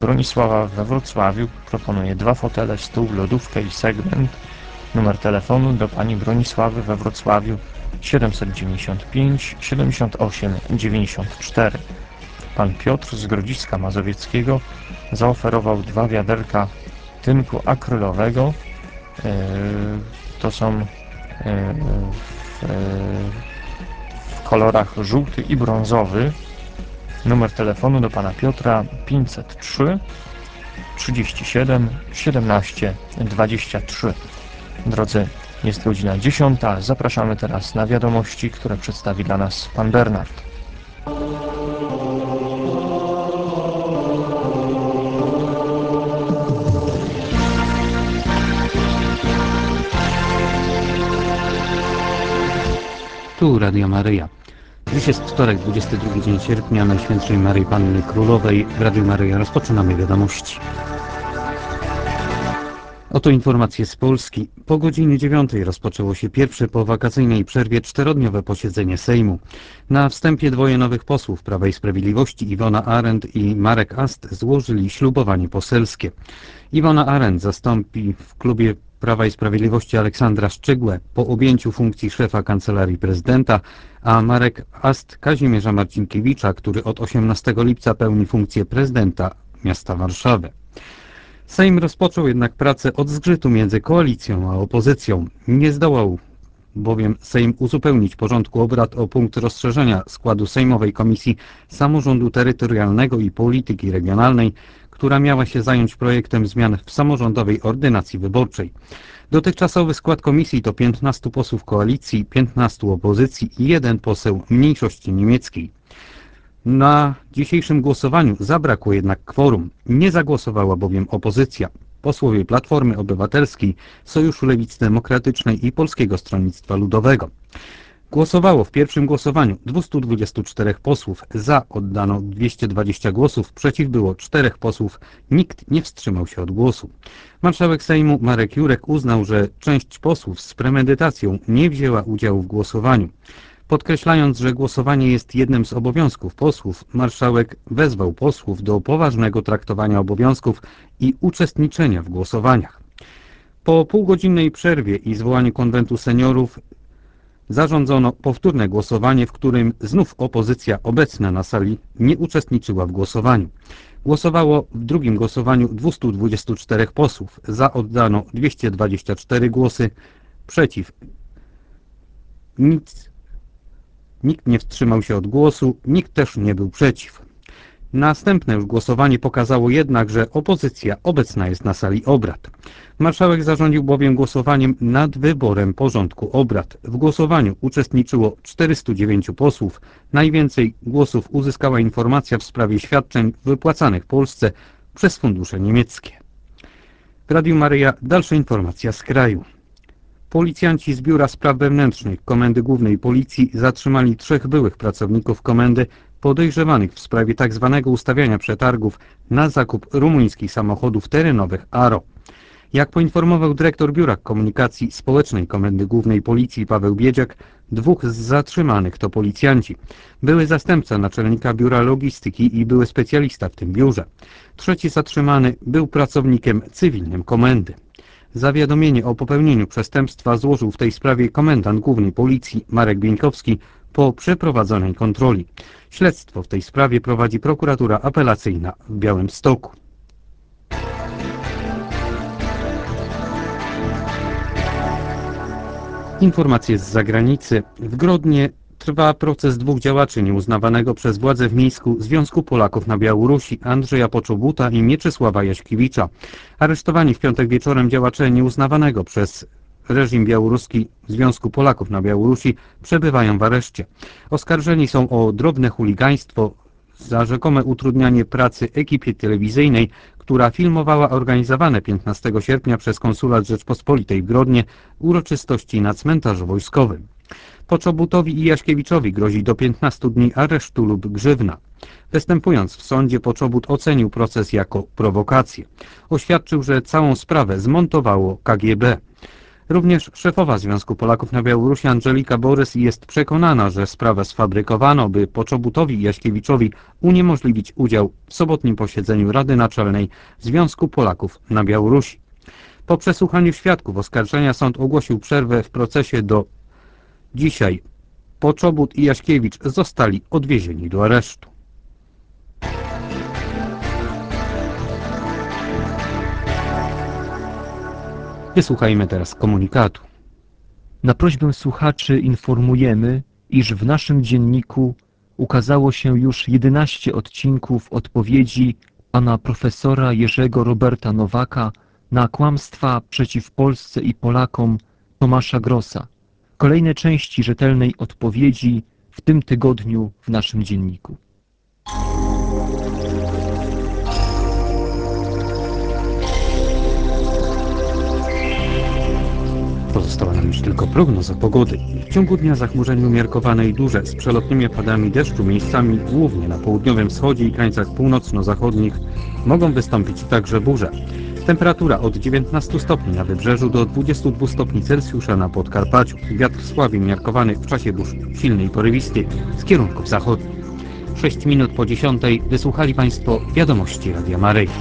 Bronisława we Wrocławiu proponuje 2 fotele, stół, lodówkę i segment. Numer telefonu do pani Bronisławy we Wrocławiu 795 78 94. Pan Piotr z Grodziska Mazowieckiego zaoferował 2 wiaderka tynku akrylowego. To są w kolorach żółty i brązowy. Numer telefonu do pana Piotra 503 37 17 23. Drodzy, jest godzina 10. Zapraszamy teraz na wiadomości, które przedstawi dla nas pan Bernard. Tu Radio Maryja. Dziś jest wtorek, 22 dzień sierpnia, Najświętszej Maryi Panny Królowej. W Radiu Maryja rozpoczynamy wiadomości. Oto informacje z Polski. Po godzinie 9 rozpoczęło się pierwsze po wakacyjnej przerwie 4-dniowe posiedzenie Sejmu. Na wstępie 2 nowych posłów Prawa i Sprawiedliwości, Iwona Arendt i Marek Ast, złożyli ślubowanie poselskie. Iwona Arendt zastąpi w klubie Prawa i Sprawiedliwości Aleksandra Szczygłę po objęciu funkcji szefa Kancelarii Prezydenta, a Marek Ast Kazimierza Marcinkiewicza, który od 18 lipca pełni funkcję prezydenta miasta Warszawy. Sejm rozpoczął jednak pracę od zgrzytu między koalicją a opozycją. Nie zdołał bowiem Sejm uzupełnić porządku obrad o punkt rozszerzenia składu Sejmowej Komisji Samorządu Terytorialnego i Polityki Regionalnej, która miała się zająć projektem zmian w samorządowej ordynacji wyborczej. Dotychczasowy skład komisji to 15 posłów koalicji, 15 opozycji i 1 poseł mniejszości niemieckiej. Na dzisiejszym głosowaniu zabrakło jednak kworum. Nie zagłosowała bowiem opozycja. Posłowie Platformy Obywatelskiej, Sojuszu Lewicy Demokratycznej i Polskiego Stronnictwa Ludowego. Głosowało w pierwszym głosowaniu 224 posłów, za oddano 220 głosów, przeciw było 4 posłów, nikt nie wstrzymał się od głosu. Marszałek Sejmu Marek Jurek uznał, że część posłów z premedytacją nie wzięła udziału w głosowaniu. Podkreślając, że głosowanie jest jednym z obowiązków posłów, marszałek wezwał posłów do poważnego traktowania obowiązków i uczestniczenia w głosowaniach. Po półgodzinnej przerwie i zwołaniu konwentu seniorów zarządzono powtórne głosowanie, w którym znów opozycja obecna na sali nie uczestniczyła w głosowaniu. Głosowało w drugim głosowaniu 224 posłów, za oddano 224 głosy, przeciw nikt nie wstrzymał się od głosu, nikt też nie był przeciw. Następne już głosowanie pokazało jednak, że opozycja obecna jest na sali obrad. Marszałek zarządził bowiem głosowaniem nad wyborem porządku obrad. W głosowaniu uczestniczyło 409 posłów. Najwięcej głosów uzyskała informacja w sprawie świadczeń wypłacanych Polsce przez fundusze niemieckie. W Radiu Maryja dalsza informacja z kraju. Policjanci z Biura Spraw Wewnętrznych Komendy Głównej Policji zatrzymali 3 byłych pracowników komendy podejrzewanych w sprawie tzw. ustawiania przetargów na zakup rumuńskich samochodów terenowych ARO. Jak poinformował dyrektor Biura Komunikacji Społecznej Komendy Głównej Policji Paweł Biedziak, 2 z zatrzymanych to policjanci. Były zastępca naczelnika Biura Logistyki i były specjalista w tym biurze. 3 zatrzymany był pracownikiem cywilnym komendy. Zawiadomienie o popełnieniu przestępstwa złożył w tej sprawie komendant Głównej Policji Marek Bieńkowski po przeprowadzonej kontroli. Śledztwo w tej sprawie prowadzi prokuratura apelacyjna w Białymstoku. Informacje z zagranicy. W Grodnie trwa proces 2 działaczy nieuznawanego przez władze w Mińsku Związku Polaków na Białorusi, Andrzeja Poczobuta i Mieczysława Jaśkiewicza. Aresztowani w piątek wieczorem działacze nieuznawanego przez reżim białoruski Związku Polaków na Białorusi przebywają w areszcie. Oskarżeni są o drobne chuligaństwo za rzekome utrudnianie pracy ekipie telewizyjnej, która filmowała organizowane 15 sierpnia przez Konsulat Rzeczpospolitej w Grodnie uroczystości na cmentarzu wojskowym. Poczobutowi i Jaśkiewiczowi grozi do 15 dni aresztu lub grzywna. Występując w sądzie, Poczobut ocenił proces jako prowokację. Oświadczył, że całą sprawę zmontowało KGB. Również szefowa Związku Polaków na Białorusi Angelika Borys jest przekonana, że sprawę sfabrykowano, by Poczobutowi i Jaśkiewiczowi uniemożliwić udział w sobotnim posiedzeniu Rady Naczelnej Związku Polaków na Białorusi. Po przesłuchaniu świadków oskarżenia sąd ogłosił przerwę w procesie do dzisiaj. Poczobut i Jaśkiewicz zostali odwiezieni do aresztu. Wysłuchajmy teraz komunikatu. Na prośbę słuchaczy informujemy, iż w naszym dzienniku ukazało się już 11 odcinków odpowiedzi pana profesora Jerzego Roberta Nowaka na kłamstwa przeciw Polsce i Polakom Tomasza Grossa. Kolejne części rzetelnej odpowiedzi w tym tygodniu w naszym dzienniku. Pozostała nam już tylko prognoza pogody. W ciągu dnia zachmurzenie umiarkowane i duże, z przelotnymi opadami deszczu, miejscami głównie na południowym wschodzie i krańcach północno-zachodnich mogą wystąpić także burze. Temperatura od 19 stopni na wybrzeżu do 22 stopni Celsjusza na Podkarpaciu. Wiatr słaby umiarkowany w czasie burz silny i porywisty z kierunków zachodnich. 6 minut po 10 wysłuchali Państwo wiadomości Radia Maryja.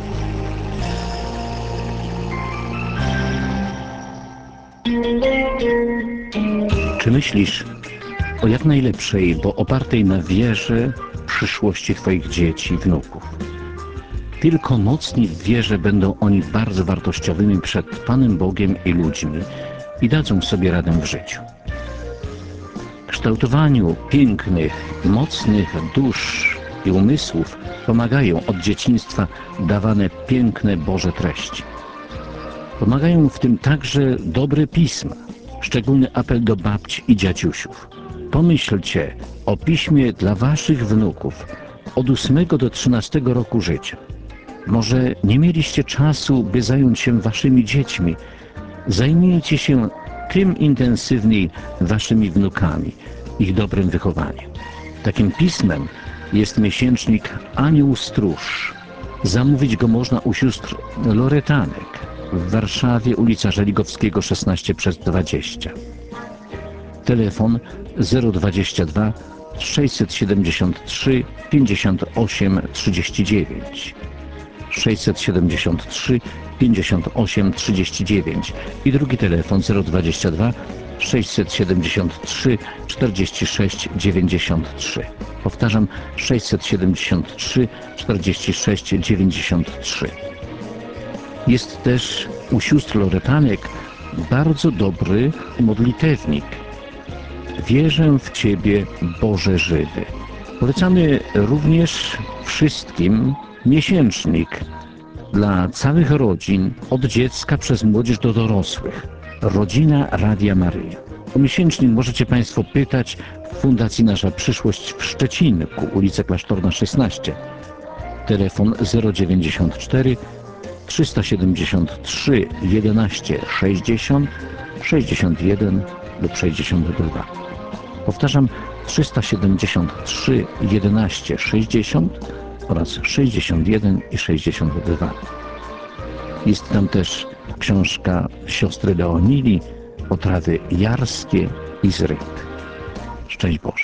Czy myślisz o jak najlepszej, bo opartej na wierze przyszłości Twoich dzieci i wnuków? Tylko mocni w wierze będą oni bardzo wartościowymi przed Panem Bogiem i ludźmi i dadzą sobie radę w życiu. Kształtowaniu pięknych, mocnych dusz i umysłów pomagają od dzieciństwa dawane piękne Boże treści. Pomagają w tym także dobre pisma, szczególny apel do babci i dziadziusiów. Pomyślcie o piśmie dla waszych wnuków od 8 do 13 roku życia. Może nie mieliście czasu, by zająć się waszymi dziećmi. Zajmijcie się tym intensywniej waszymi wnukami, ich dobrym wychowaniem. Takim pismem jest miesięcznik Anioł Stróż. Zamówić go można u sióstr Loretanek w Warszawie, ulica Żeligowskiego 16/20. Telefon 022 673 58 39 673 58 39 i drugi telefon 022 673 46 93. Powtarzam, 673 46 93. Jest też u sióstr Loretanek bardzo dobry modlitewnik. Wierzę w Ciebie, Boże żywy. Polecamy również wszystkim miesięcznik dla całych rodzin, od dziecka przez młodzież do dorosłych. Rodzina Radia Maryja. O miesięcznik możecie Państwo pytać w Fundacji Nasza Przyszłość w Szczecinku, ulica Klasztorna 16. Telefon 094 373 11 60 61 lub 62. Powtarzam, 373 11 60 oraz 61 i 62. Jest tam też książka siostry Leonili, Potrawy jarskie i z ryb. Szczęść Boże.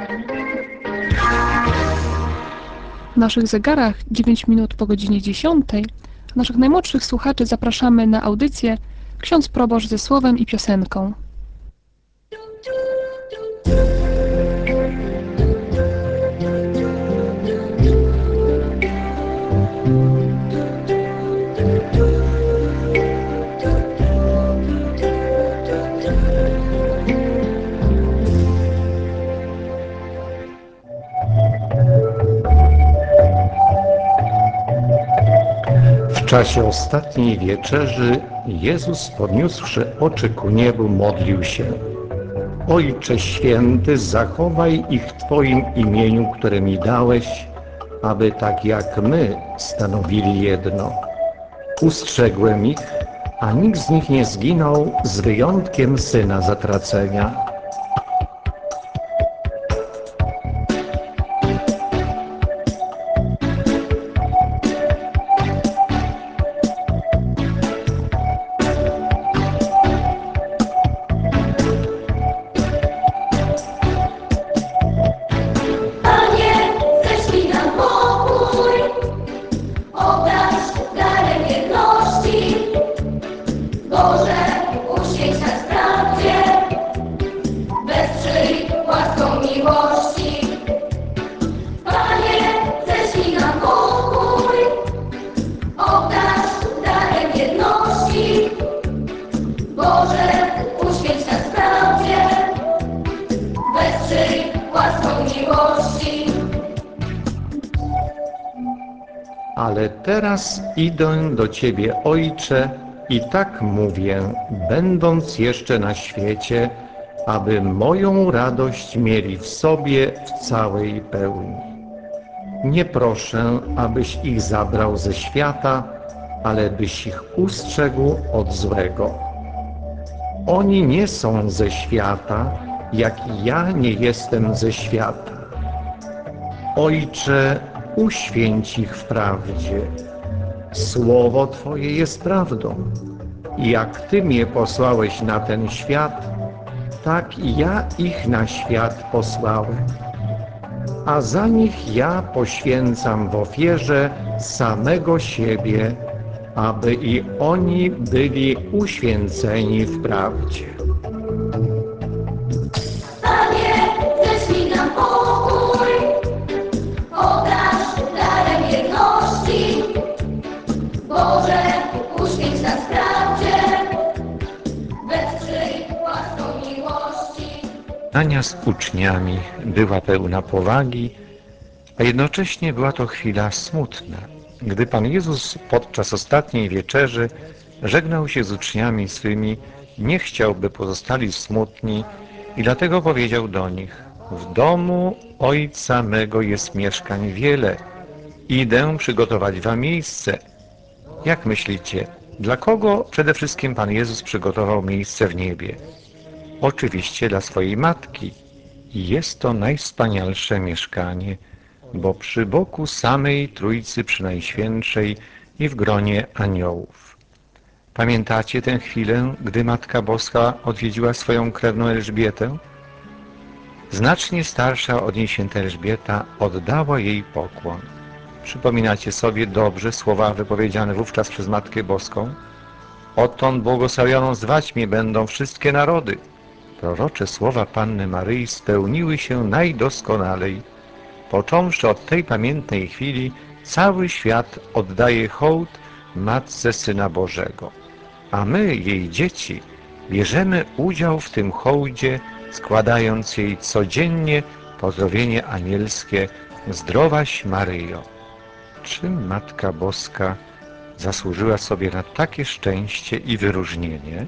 W naszych zegarach 9 minut po godzinie 10. Naszych najmłodszych słuchaczy zapraszamy na audycję Ksiądz Proboszcz ze słowem i piosenką. W czasie ostatniej wieczerzy Jezus, podniósłszy oczy ku niebu, modlił się: Ojcze Święty, zachowaj ich w Twoim imieniu, które mi dałeś, aby tak jak my stanowili jedno. Ustrzegłem ich, a nikt z nich nie zginął, z wyjątkiem syna zatracenia. ale teraz idę do Ciebie, Ojcze, i tak mówię, będąc jeszcze na świecie, aby moją radość mieli w sobie w całej pełni. Nie proszę, abyś ich zabrał ze świata, ale byś ich ustrzegł od złego. Oni nie są ze świata, jak i ja nie jestem ze świata. Ojcze, uświęć ich w prawdzie. Słowo Twoje jest prawdą. I jak Ty mnie posłałeś na ten świat, tak i ja ich na świat posłałem. A za nich ja poświęcam w ofierze samego siebie, aby i oni byli uświęceni w prawdzie. Panie, ześlij nam pokój, obdarz darem wierności. Boże, uświęć nas w prawdzie, wesprzyj łaską miłości. Ania z uczniami była pełna powagi, a jednocześnie była to chwila smutna, gdy Pan Jezus podczas ostatniej wieczerzy żegnał się z uczniami swymi, nie chciał, by pozostali smutni i dlatego powiedział do nich: w domu Ojca mego jest mieszkań wiele, idę przygotować wam miejsce. Jak myślicie, dla kogo przede wszystkim Pan Jezus przygotował miejsce w niebie? Oczywiście dla swojej Matki. I jest to najwspanialsze mieszkanie, bo przy boku samej Trójcy Przynajświętszej i w gronie aniołów. Pamiętacie tę chwilę, gdy Matka Boska odwiedziła swoją krewną Elżbietę? Znacznie starsza od niej święta Elżbieta oddała jej pokłon. Przypominacie sobie dobrze słowa wypowiedziane wówczas przez Matkę Boską? Odtąd błogosławioną zwać mnie będą wszystkie narody. Prorocze słowa Panny Maryi spełniły się najdoskonalej. Począwszy od tej pamiętnej chwili, cały świat oddaje hołd Matce Syna Bożego. A my, jej dzieci, bierzemy udział w tym hołdzie, składając jej codziennie pozdrowienie anielskie: Zdrowaś Maryjo. Czym Matka Boska zasłużyła sobie na takie szczęście i wyróżnienie?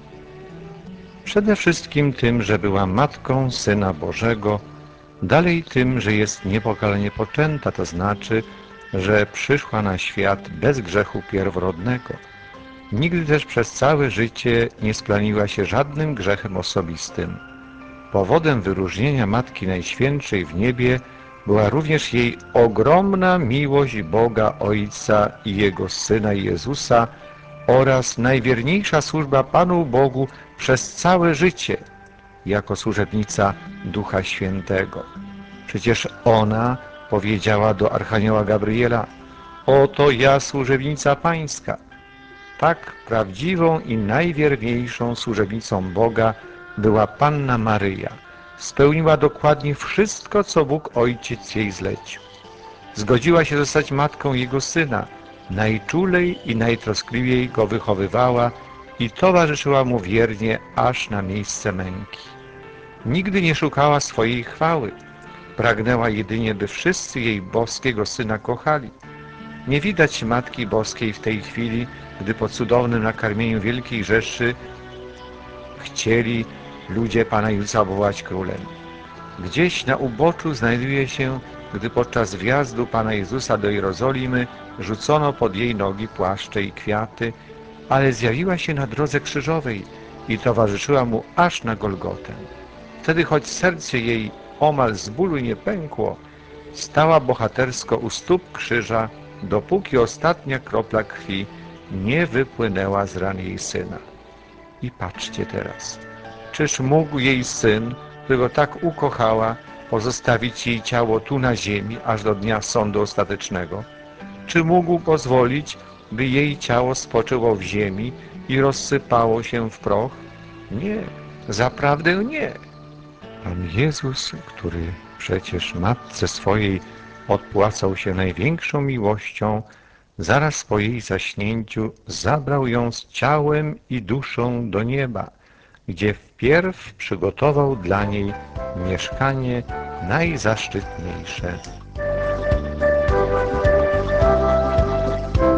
Przede wszystkim tym, że była Matką Syna Bożego, dalej tym, że jest niepokalanie poczęta, to znaczy, że przyszła na świat bez grzechu pierworodnego. Nigdy też przez całe życie nie splamiła się żadnym grzechem osobistym. Powodem wyróżnienia Matki Najświętszej w niebie była również jej ogromna miłość Boga Ojca i Jego Syna Jezusa oraz najwierniejsza służba Panu Bogu przez całe życie, jako służebnica Ducha Świętego. Przecież ona powiedziała do Archanioła Gabriela: oto ja, służebnica Pańska. Tak prawdziwą i najwierniejszą służebnicą Boga była Panna Maryja. Spełniła dokładnie wszystko, co Bóg Ojciec jej zlecił. Zgodziła się zostać matką Jego Syna, najczulej i najtroskliwiej go wychowywała i towarzyszyła mu wiernie aż na miejsce męki. Nigdy nie szukała swojej chwały. Pragnęła jedynie, by wszyscy jej boskiego Syna kochali. Nie widać Matki Boskiej w tej chwili, gdy po cudownym nakarmieniu wielkiej rzeszy chcieli ludzie Pana Jezusa wołać królem. Gdzieś na uboczu znajduje się, gdy podczas wjazdu Pana Jezusa do Jerozolimy rzucono pod jej nogi płaszcze i kwiaty, ale zjawiła się na drodze krzyżowej i towarzyszyła mu aż na Golgotę. Wtedy, choć serce jej omal z bólu nie pękło, stała bohatersko u stóp krzyża, dopóki ostatnia kropla krwi nie wypłynęła z ran jej Syna. I patrzcie teraz, czyż mógł jej Syn, którego tak ukochała, pozostawić jej ciało tu na ziemi, aż do dnia sądu ostatecznego? Czy mógł pozwolić, by jej ciało spoczęło w ziemi i rozsypało się w proch? Nie, zaprawdę nie. Pan Jezus, który przecież Matce swojej odpłacał się największą miłością, zaraz po jej zaśnięciu zabrał ją z ciałem i duszą do nieba, gdzie wpierw przygotował dla niej mieszkanie najzaszczytniejsze.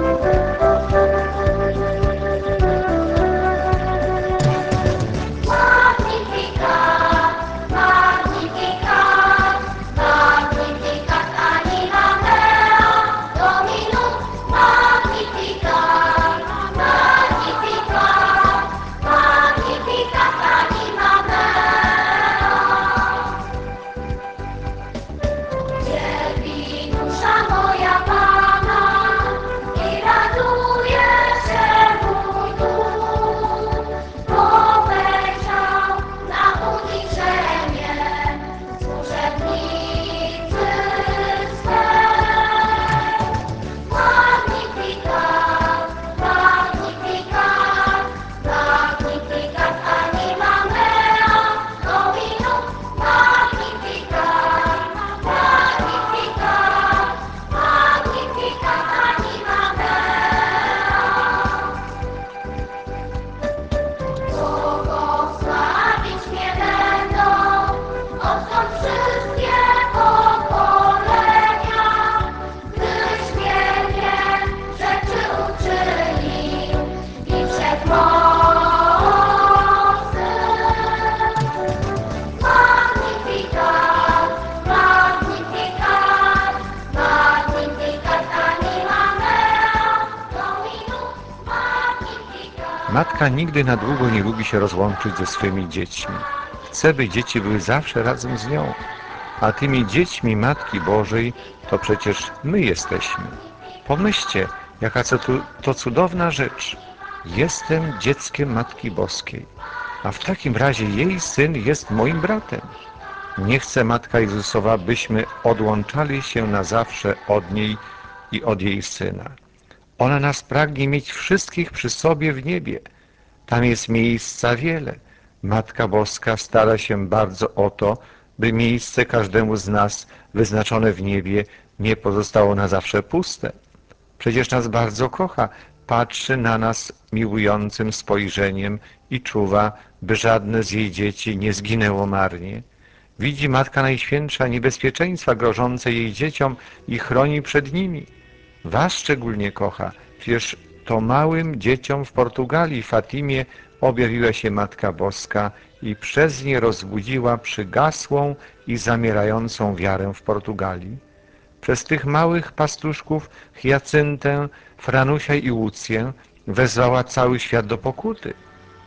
Matka nigdy na długo nie lubi się rozłączyć ze swymi dziećmi. Chce, by dzieci były zawsze razem z nią. A tymi dziećmi Matki Bożej to przecież my jesteśmy. Pomyślcie, jaka to cudowna rzecz. Jestem dzieckiem Matki Boskiej, a w takim razie jej Syn jest moim bratem. Nie chce Matka Jezusowa, byśmy odłączali się na zawsze od niej i od jej Syna. Ona nas pragnie mieć wszystkich przy sobie w niebie. Tam jest miejsca wiele. Matka Boska stara się bardzo o to, by miejsce każdemu z nas wyznaczone w niebie nie pozostało na zawsze puste. Przecież nas bardzo kocha, patrzy na nas miłującym spojrzeniem i czuwa, by żadne z jej dzieci nie zginęło marnie. Widzi Matka Najświętsza niebezpieczeństwa grożące jej dzieciom i chroni przed nimi. Was szczególnie kocha, przecież to małym dzieciom w Portugalii, Fatimie, objawiła się Matka Boska i przez nie rozbudziła przygasłą i zamierającą wiarę w Portugalii. Przez tych małych pastuszków Hyacyntę, Franusia i Łucję wezwała cały świat do pokuty.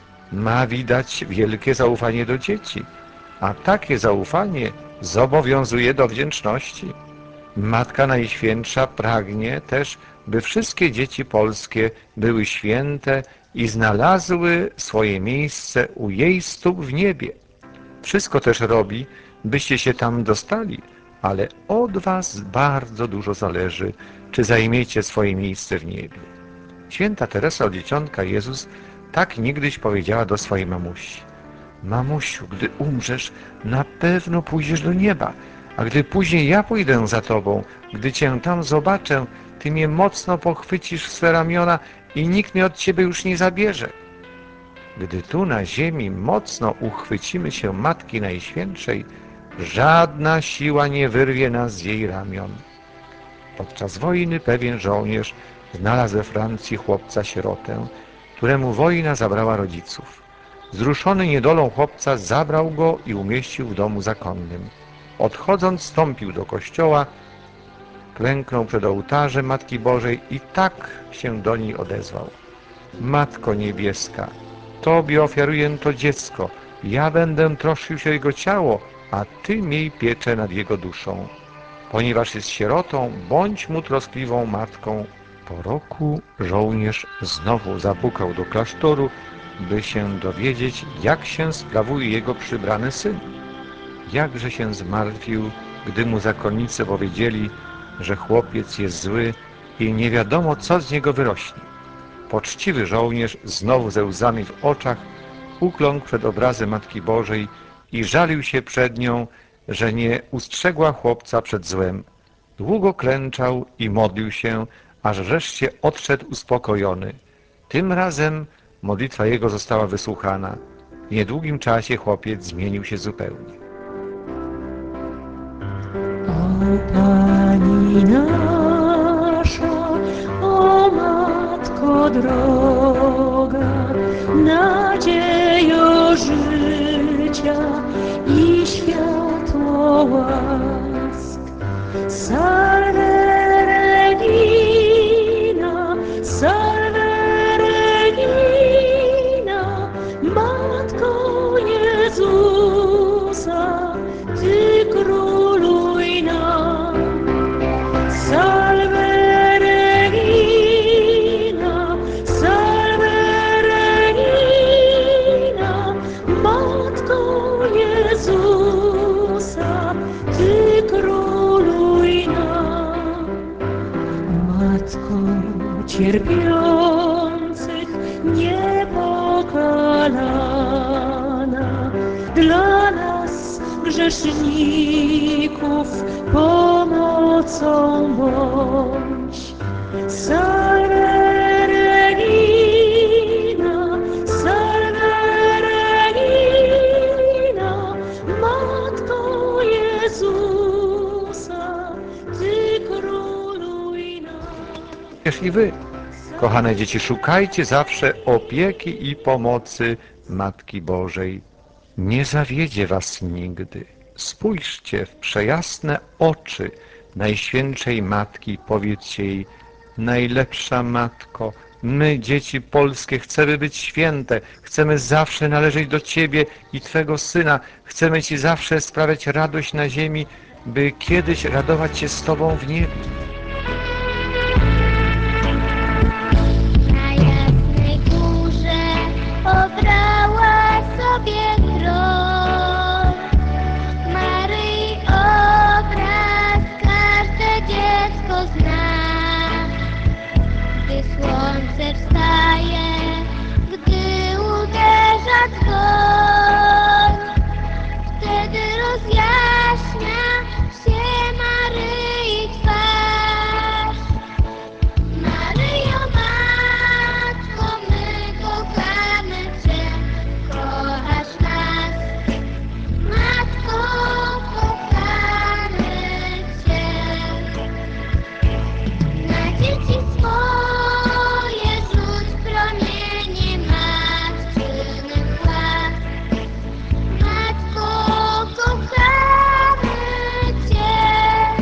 Ma widać wielkie zaufanie do dzieci, a takie zaufanie zobowiązuje do wdzięczności. Matka Najświętsza pragnie też, by wszystkie dzieci polskie były święte i znalazły swoje miejsce u jej stóp w niebie. Wszystko też robi, byście się tam dostali, ale od was bardzo dużo zależy, czy zajmiecie swoje miejsce w niebie. Święta Teresa od Dzieciątka Jezus tak niegdyś powiedziała do swojej mamusi: mamusiu, gdy umrzesz, na pewno pójdziesz do nieba, a gdy później ja pójdę za tobą, gdy cię tam zobaczę, ty mnie mocno pochwycisz w swe ramiona i nikt mnie od ciebie już nie zabierze. Gdy tu na ziemi mocno uchwycimy się Matki Najświętszej, żadna siła nie wyrwie nas z jej ramion. Podczas wojny pewien żołnierz znalazł we Francji chłopca-sierotę, któremu wojna zabrała rodziców. Wzruszony niedolą chłopca zabrał go i umieścił w domu zakonnym. Odchodząc, wstąpił do kościoła, klęknął przed ołtarzem Matki Bożej i tak się do niej odezwał: Matko Niebieska, Tobie ofiaruję to dziecko, ja będę troszczył się o jego ciało, a Ty miej pieczę nad jego duszą. Ponieważ jest sierotą, bądź mu troskliwą matką. Po roku żołnierz znowu zapukał do klasztoru, by się dowiedzieć, jak się sprawuje jego przybrany syn. Jakże się zmartwił, gdy mu zakonnicy powiedzieli, że chłopiec jest zły i nie wiadomo, co z niego wyrośnie. Poczciwy żołnierz, znowu ze łzami w oczach, ukląkł przed obrazem Matki Bożej i żalił się przed nią, że nie ustrzegła chłopca przed złem. Długo klęczał i modlił się, aż wreszcie odszedł uspokojony. Tym razem modlitwa jego została wysłuchana. W niedługim czasie chłopiec zmienił się zupełnie. O Pani nasza, o Matko droga, nadziejo życia i światło łask. Salve Regina, Salve Regina, Matko Jezusa, Ty króluj nam. Salve Regina, Salve Regina, Matko Jezusa, Ty króluj nam. Matko cierpiących niepokalana, dla nas grzeszników pomocą bądź. Salve Regina, Salve Regina, Matko Jezusa, Ty króluj nam. Jeśli wy, kochane dzieci, szukajcie zawsze opieki i pomocy Matki Bożej. Nie zawiedzie was nigdy. Spójrzcie w przejasne oczy Najświętszej Matki i powiedzcie jej: najlepsza Matko, My, dzieci polskie, chcemy być święte, chcemy zawsze należeć do Ciebie i Twego Syna, chcemy Ci zawsze sprawiać radość na ziemi, by kiedyś radować się z Tobą w niebie. Na jasnej górze obrała sobie tron. Maryi obraz każde dziecko zna. Gdy słońce wstaje, gdy uderza dzwon, wtedy rozjaśnia się Maryi twarz. Maryjo, Matko, my kochamy Cię, kochasz nas. Matko, kochamy Cię. Na dzieci swoje rzuć promienie matczynych łask. Matko, kochamy Cię.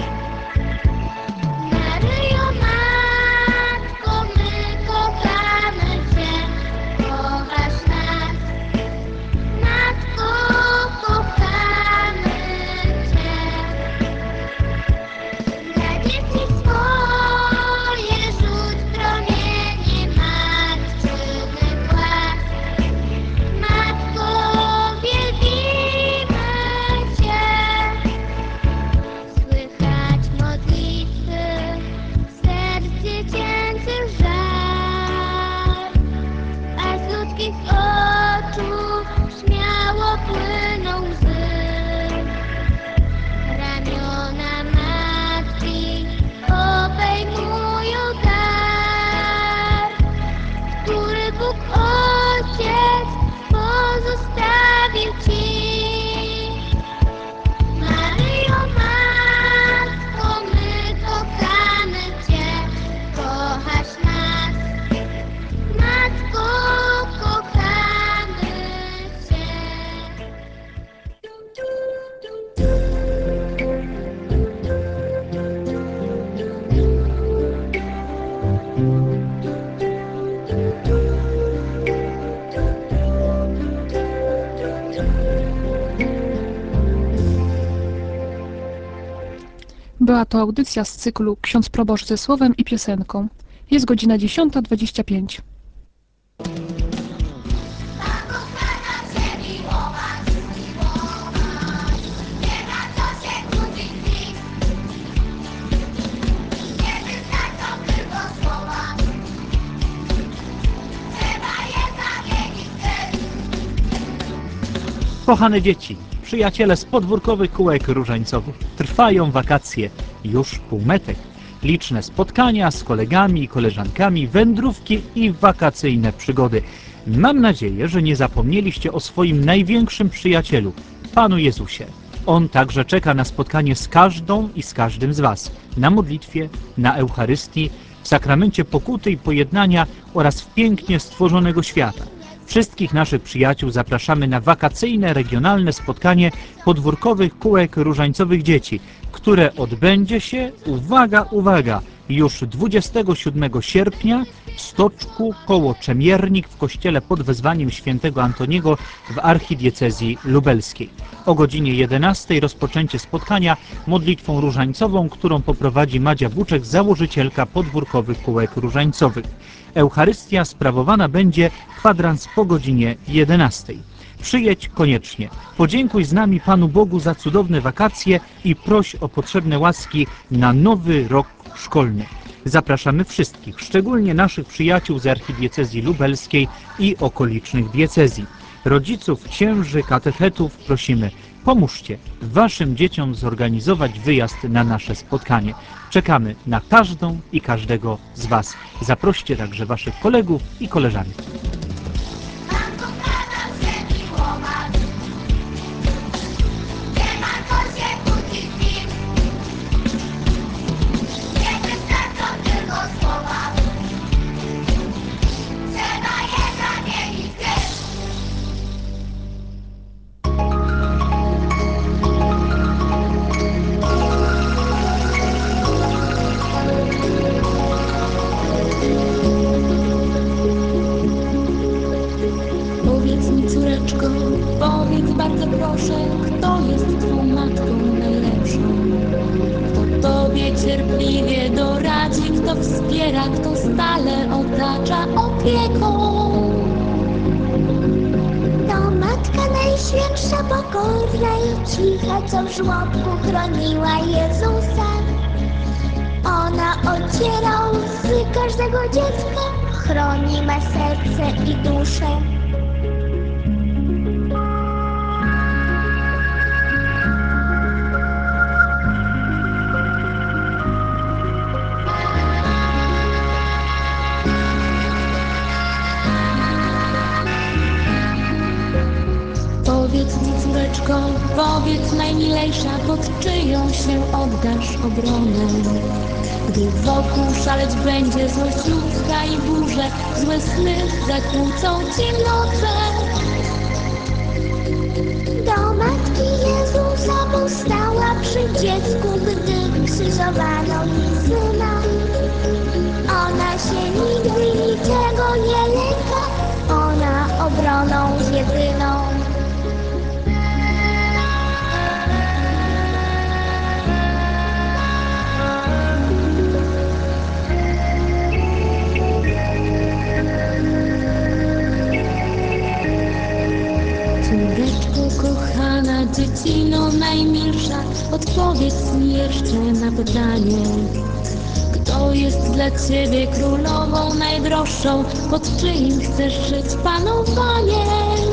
Maryjo, Matko, my kochamy Cię, kochasz nas. Matko, kochamy Cię. Na dzieci swoje rzuć promienie matczynych łask. Matko, wielbimy Cię. Słychać modlitwy w serc dziecięcych żal, a z ludzkich oczu śmiało płyną łzy. Ramiona matki obejmują dar, który Bóg Ojciec pozostawił Ci. Maryjo, Matko, my kochamy Cię, kochasz nas. Matko, kochamy Cię. Była to audycja z cyklu Ksiądz proboszcz ze słowem i piosenką. Jest godzina 10:25. Kochane dzieci, przyjaciele z podwórkowych kółek różańcowych, trwają wakacje, już półmetek. Liczne spotkania z kolegami i koleżankami, wędrówki i wakacyjne przygody. Mam nadzieję, że nie zapomnieliście o swoim największym przyjacielu, Panu Jezusie. On także czeka na spotkanie z każdą i z każdym z Was, na modlitwie, na Eucharystii, w sakramencie pokuty i pojednania oraz w pięknie stworzonego świata. Wszystkich naszych przyjaciół zapraszamy na wakacyjne, regionalne spotkanie podwórkowych kółek różańcowych dzieci, które odbędzie się, uwaga, uwaga, już 27 sierpnia w Stoczku koło Czemiernik w kościele pod wezwaniem świętego Antoniego w archidiecezji lubelskiej. O godzinie 11 rozpoczęcie spotkania modlitwą różańcową, którą poprowadzi Madzia Buczek, założycielka podwórkowych kółek różańcowych. Eucharystia sprawowana będzie kwadrans po godzinie 11. Przyjedź koniecznie. Podziękuj z nami Panu Bogu za cudowne wakacje i proś o potrzebne łaski na nowy rok szkolny. Zapraszamy wszystkich, szczególnie naszych przyjaciół z archidiecezji lubelskiej i okolicznych diecezji. Rodziców, księży, katechetów prosimy, pomóżcie waszym dzieciom zorganizować wyjazd na nasze spotkanie. Czekamy na każdą i każdego z was. Zaproście także waszych kolegów i koleżanki. Cię proszę, kto jest Twą matką najlepszą? Kto Tobie cierpliwie doradzi, kto wspiera, kto stale otacza opieką? To matka najświętsza, pokorna i cicha, co w żłobku chroniła Jezusa. Ona ociera łzy każdego dziecka, chroni me serce i duszę. Powiedz mi, córeczko, powiedz najmilejsza, pod czyją się oddasz obronę? Gdy wokół szaleć będzie złość ludzka i burze, złe sny zakłócą ci noce. Do matki Jezusa postała przy dziecku, gdy krzyżowano jej syna. Ona się nigdy niczego nie lęka, ona obroną jedyną. Córeczko kochana, dziecino najmilsza, odpowiedz mi jeszcze na pytanie. Kto jest dla Ciebie królową najdroższą, pod czyim chcesz żyć panowanie?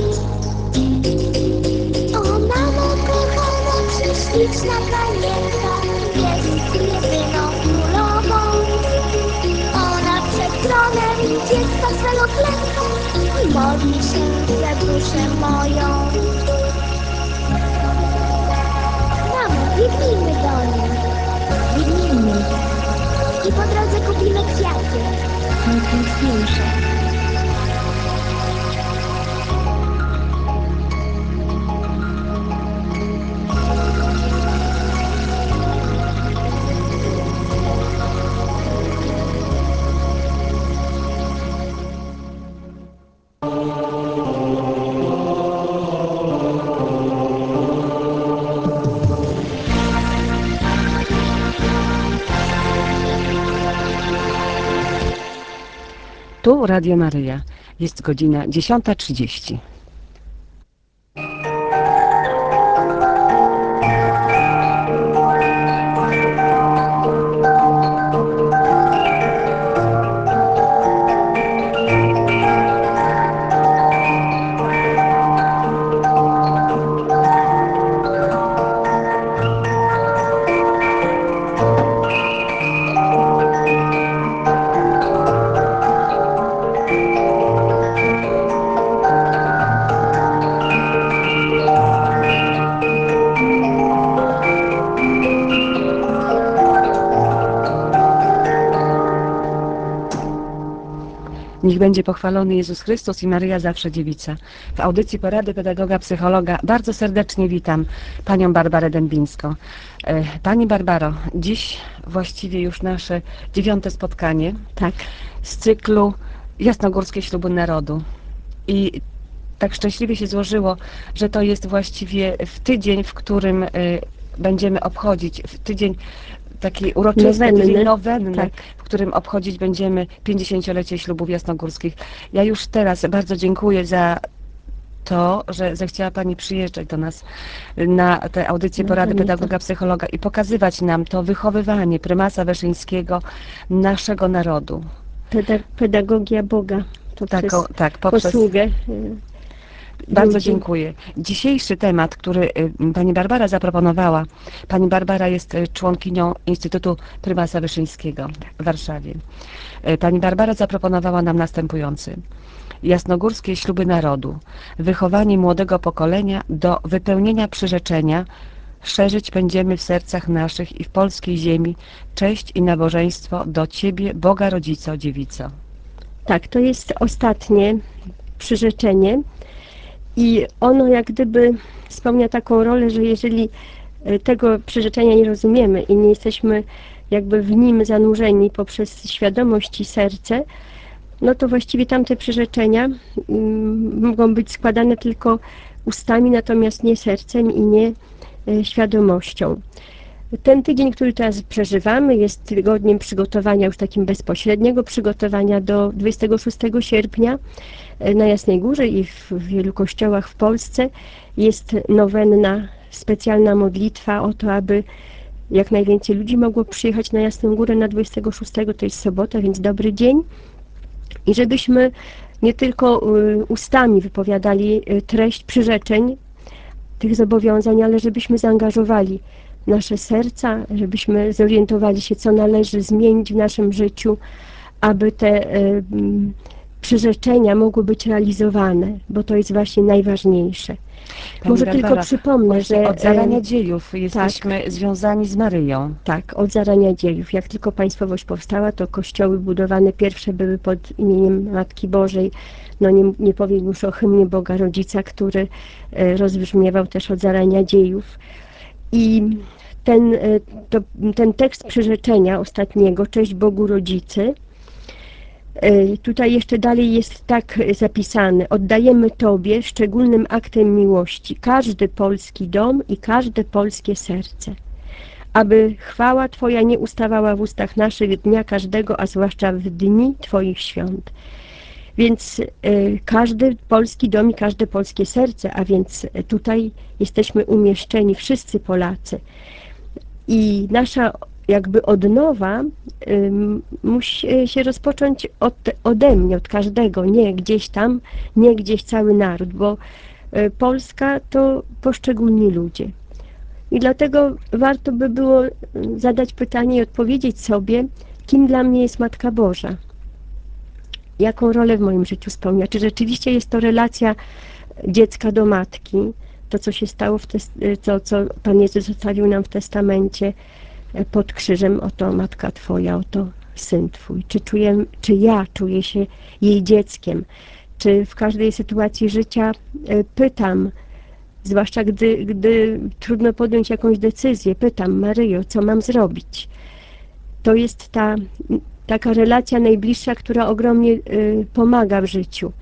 O mamo kochana, prześliczna panienka, jest jedyną królową. Ona przed tronem dziecka swego klęka i modli się za duszę moją. Mamo, biegnijmy do niej. Biegnijmy, I po drodze kupimy kwiaty. najpiękniejsze. Tu Radio Maryja. Jest godzina 10:30. Niech będzie pochwalony Jezus Chrystus i Maryja zawsze dziewica. W audycji Porady Pedagoga Psychologa bardzo serdecznie witam Panią Barbarę Dębińską. Pani Barbaro, dziś właściwie już nasze 9. spotkanie z cyklu Jasnogórskie Śluby Narodu. I tak szczęśliwie się złożyło, że to jest właściwie w tydzień, w którym będziemy obchodzić, w tydzień taki uroczysty, tydzień nowenny, w którym obchodzić będziemy 50-lecie ślubów jasnogórskich. Ja już teraz bardzo dziękuję za to, że zechciała Pani przyjeżdżać do nas na tę audycję Porady Pedagoga Psychologa i pokazywać nam to wychowywanie prymasa Wyszyńskiego naszego narodu. Pedagogia Boga. Poprzez posługę. Bardzo ludzi. dziękuję. Dzisiejszy temat, który Pani Barbara zaproponowała, Pani Barbara jest członkinią Instytutu Prymasa Wyszyńskiego w Warszawie. Pani Barbara zaproponowała nam następujący. Jasnogórskie Śluby Narodu. Wychowanie młodego pokolenia do wypełnienia przyrzeczenia szerzyć będziemy w sercach naszych i w polskiej ziemi cześć i nabożeństwo do Ciebie, Boga Rodzico, Dziewico. Tak, to jest ostatnie przyrzeczenie i ono jak gdyby spełnia taką rolę, że jeżeli tego przyrzeczenia nie rozumiemy i nie jesteśmy jakby w nim zanurzeni poprzez świadomość i serce, no to właściwie tamte przyrzeczenia mogą być składane tylko ustami, natomiast nie sercem i nie świadomością. Ten tydzień, który teraz przeżywamy, jest tygodniem przygotowania, już takim bezpośredniego przygotowania do 26 sierpnia. Na Jasnej Górze i w wielu kościołach w Polsce jest nowenna, specjalna modlitwa o to, aby jak najwięcej ludzi mogło przyjechać na Jasną Górę na 26, to jest sobota, więc dobry dzień. I żebyśmy nie tylko ustami wypowiadali treść przyrzeczeń, tych zobowiązań, ale żebyśmy zaangażowali nasze serca, żebyśmy zorientowali się, co należy zmienić w naszym życiu, aby te przyrzeczenia mogły być realizowane, bo to jest właśnie najważniejsze. Pani Może Barbara, tylko przypomnę, właśnie że od zarania dziejów jesteśmy związani z Maryją. Tak, od zarania dziejów. Jak tylko państwowość powstała, to kościoły budowane pierwsze były pod imieniem Matki Bożej. No nie powiem już o hymnie Boga Rodzica, który rozbrzmiewał też od zarania dziejów. I ten tekst przyrzeczenia ostatniego, Cześć Bogu Rodzicy, tutaj jeszcze dalej jest tak zapisane: oddajemy Tobie szczególnym aktem miłości każdy polski dom i każde polskie serce, aby chwała Twoja nie ustawała w ustach naszych dnia każdego, a zwłaszcza w dni Twoich świąt. Więc każdy polski dom i każde polskie serce, a więc tutaj jesteśmy umieszczeni wszyscy Polacy. I nasza jakby odnowa musi się rozpocząć ode mnie, od każdego, nie gdzieś tam, nie gdzieś cały naród, bo Polska to poszczególni ludzie. I dlatego warto by było zadać pytanie i odpowiedzieć sobie, kim dla mnie jest Matka Boża. Jaką rolę w moim życiu spełnia? Czy rzeczywiście jest to relacja dziecka do matki, to co się stało, co Pan Jezus zostawił nam w testamencie pod krzyżem, oto matka Twoja, oto syn Twój. Czy ja czuję się jej dzieckiem? Czy w każdej sytuacji życia pytam, zwłaszcza gdy trudno podjąć jakąś decyzję, pytam: Maryjo, co mam zrobić? To jest taka relacja najbliższa, która ogromnie pomaga w życiu.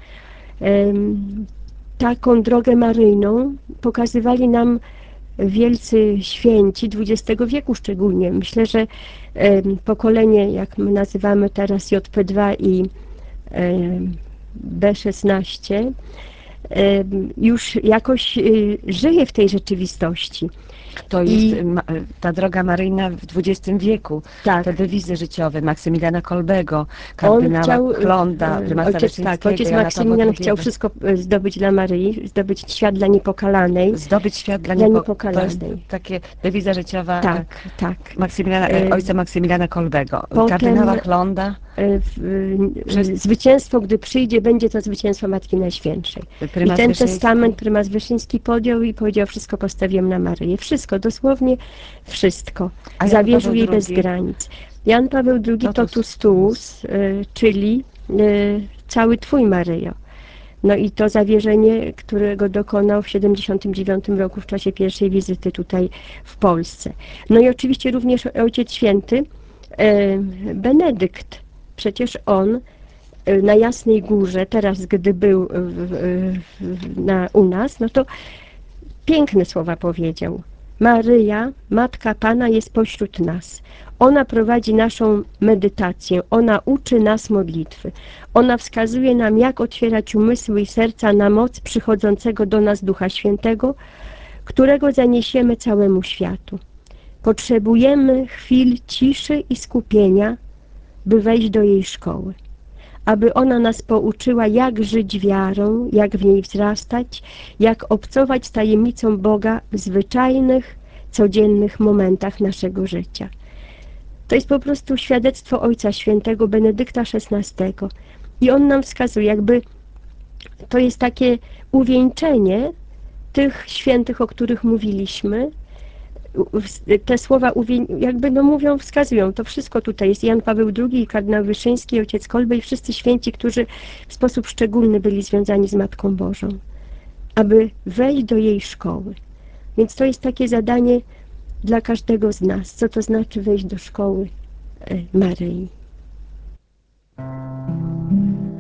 Taką drogę maryjną pokazywali nam wielcy święci XX wieku szczególnie. Myślę, że pokolenie, jak my nazywamy teraz JP2 i B16, już jakoś żyje w tej rzeczywistości. To jest ta droga maryjna w XX wieku. Tak. Te dewizy życiowe Maksymiliana Kolbego, kardynała Klonda, prymasa Wyszyńskiego, ojciec Jana Maksymilian Pawła chciał II. wszystko zdobyć dla Maryi, zdobyć świat dla niepokalanej. Zdobyć świat dla niepokalanej. To jest takie dewiza życiowa tak. ojca Maksymiliana Kolbego, Potem, kardynała Klonda. Zwycięstwo, gdy przyjdzie, będzie to zwycięstwo Matki Najświętszej. Prymas I ten Wyszyński. testament prymas Wyszyński podjął i powiedział: wszystko postawiłem na Maryję. Wszystko, dosłownie wszystko. A Jan Zawierzył Paweł jej bez II? granic. Jan Paweł II totus tuus, czyli cały Twój, Maryjo. No i to zawierzenie, którego dokonał w 79 roku w czasie pierwszej wizyty tutaj w Polsce. No i oczywiście również Ojciec Święty Benedykt. Przecież on na Jasnej Górze, teraz gdy był u nas, no to piękne słowa powiedział. Maryja, Matka Pana, jest pośród nas. Ona prowadzi naszą medytację, ona uczy nas modlitwy. Ona wskazuje nam, jak otwierać umysły i serca na moc przychodzącego do nas Ducha Świętego, którego zaniesiemy całemu światu. Potrzebujemy chwil ciszy i skupienia, by wejść do jej szkoły, aby ona nas pouczyła, jak żyć wiarą, jak w niej wzrastać, jak obcować z tajemnicą Boga w zwyczajnych, codziennych momentach naszego życia. To jest po prostu świadectwo Ojca Świętego Benedykta XVI i on nam wskazuje, jakby to jest takie uwieńczenie tych świętych, o których mówiliśmy. Te słowa jakby mówią, wskazują, to wszystko tutaj jest. Jan Paweł II, kardynał Wyszyński, ojciec Kolbe i wszyscy święci, którzy w sposób szczególny byli związani z Matką Bożą, aby wejść do jej szkoły. Więc to jest takie zadanie dla każdego z nas. Co to znaczy wejść do szkoły Maryi?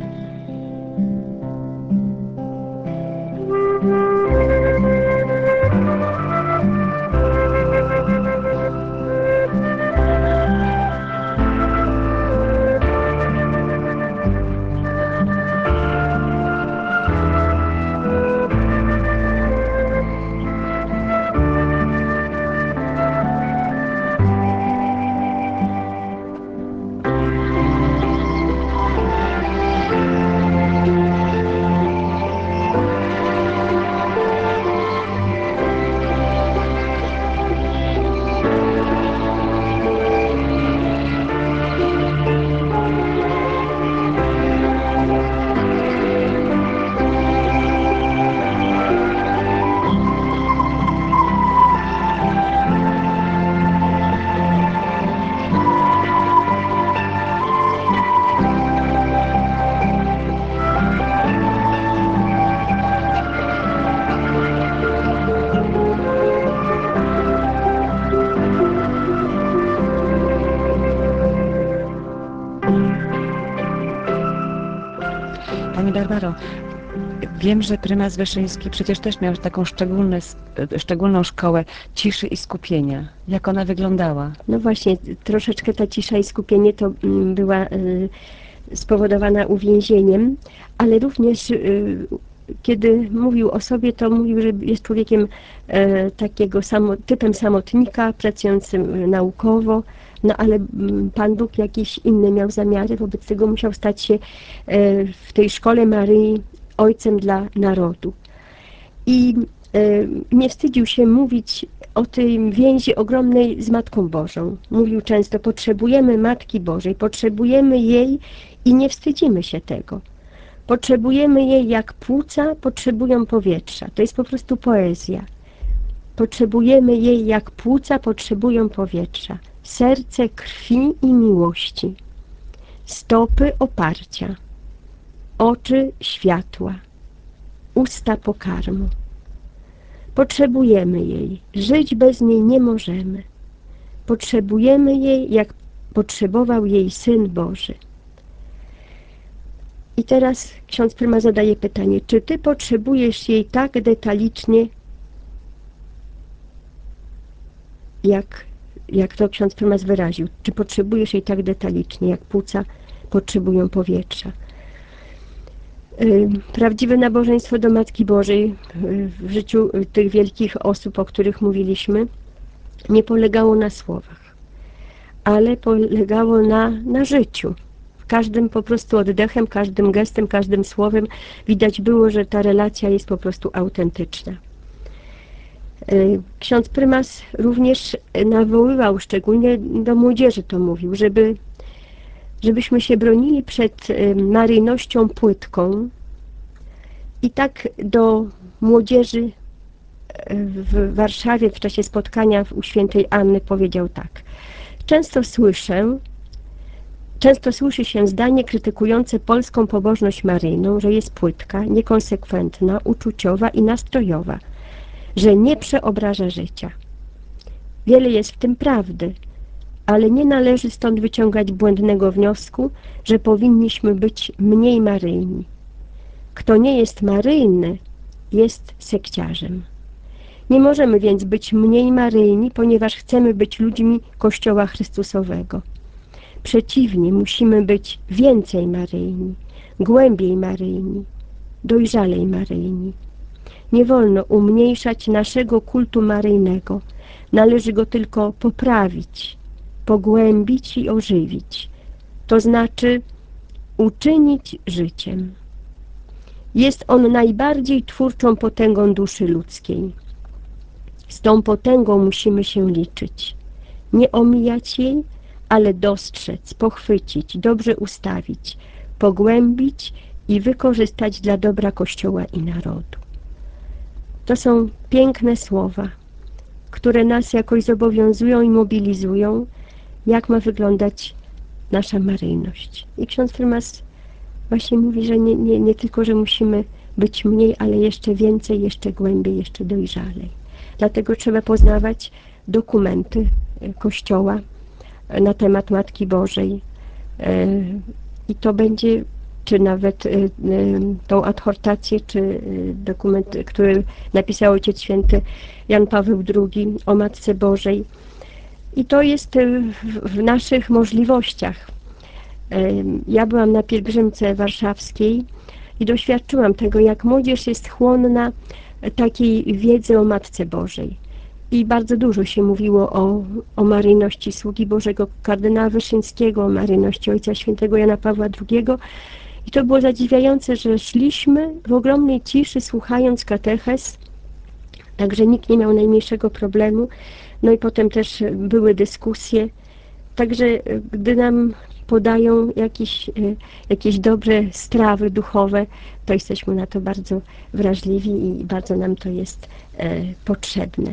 Pani Barbaro, wiem, że prymas Wyszyński przecież też miał taką szczególną szkołę ciszy i skupienia. Jak ona wyglądała? No właśnie, troszeczkę ta cisza i skupienie to była spowodowana uwięzieniem, ale również kiedy mówił o sobie, to mówił, że jest człowiekiem takiego typem samotnika, pracującym naukowo, no ale Pan Bóg jakieś inne miał zamiary, wobec tego musiał stać się w tej szkole Maryi ojcem dla narodu. I nie wstydził się mówić o tej więzi ogromnej z Matką Bożą. Mówił często, potrzebujemy Matki Bożej, potrzebujemy jej i nie wstydzimy się tego. Potrzebujemy jej jak płuca potrzebują powietrza. To jest po prostu poezja. Potrzebujemy jej jak płuca potrzebują powietrza. Serce krwi i miłości. Stopy oparcia. Oczy światła. Usta pokarmu. Potrzebujemy jej. Żyć bez niej nie możemy. Potrzebujemy jej, jak potrzebował jej Syn Boży. I teraz ksiądz prymas zadaje pytanie, czy ty potrzebujesz jej tak detalicznie, jak to ksiądz prymas wyraził? Czy potrzebujesz jej tak detalicznie, jak płuca potrzebują powietrza? Prawdziwe nabożeństwo do Matki Bożej w życiu tych wielkich osób, o których mówiliśmy, nie polegało na słowach, ale polegało na życiu. Każdym po prostu oddechem, każdym gestem, każdym słowem widać było, że ta relacja jest po prostu autentyczna. Ksiądz prymas również nawoływał, szczególnie do młodzieży to mówił, żebyśmy się bronili przed maryjnością płytką. I tak do młodzieży w Warszawie w czasie spotkania u świętej Anny powiedział tak. Często słyszy się zdanie krytykujące polską pobożność maryjną, że jest płytka, niekonsekwentna, uczuciowa i nastrojowa, że nie przeobraża życia. Wiele jest w tym prawdy, ale nie należy stąd wyciągać błędnego wniosku, że powinniśmy być mniej maryjni. Kto nie jest maryjny, jest sekciarzem. Nie możemy więc być mniej maryjni, ponieważ chcemy być ludźmi Kościoła Chrystusowego. Przeciwnie, musimy być więcej maryjni, głębiej maryjni, dojrzalej maryjni. Nie wolno umniejszać naszego kultu maryjnego. Należy go tylko poprawić, pogłębić i ożywić. To znaczy uczynić życiem. Jest on najbardziej twórczą potęgą duszy ludzkiej. Z tą potęgą musimy się liczyć. Nie omijać jej, ale dostrzec, pochwycić, dobrze ustawić, pogłębić i wykorzystać dla dobra Kościoła i narodu. To są piękne słowa, które nas jakoś zobowiązują i mobilizują, jak ma wyglądać nasza maryjność. I ksiądz prymas właśnie mówi, że nie tylko, że musimy być mniej, ale jeszcze więcej, jeszcze głębiej, jeszcze dojrzalej. Dlatego trzeba poznawać dokumenty Kościoła na temat Matki Bożej. I to będzie, czy nawet tą adhortację, czy dokument, który napisał Ojciec Święty Jan Paweł II o Matce Bożej. I to jest w naszych możliwościach. Ja byłam na pielgrzymce warszawskiej i doświadczyłam tego, jak młodzież jest chłonna takiej wiedzy o Matce Bożej. I bardzo dużo się mówiło o maryjności sługi Bożego kardynała Wyszyńskiego, o maryjności Ojca Świętego Jana Pawła II. I to było zadziwiające, że szliśmy w ogromnej ciszy, słuchając katechez, także nikt nie miał najmniejszego problemu. No i potem też były dyskusje. Także gdy nam podają jakieś dobre strawy duchowe, to jesteśmy na to bardzo wrażliwi i bardzo nam to jest potrzebne.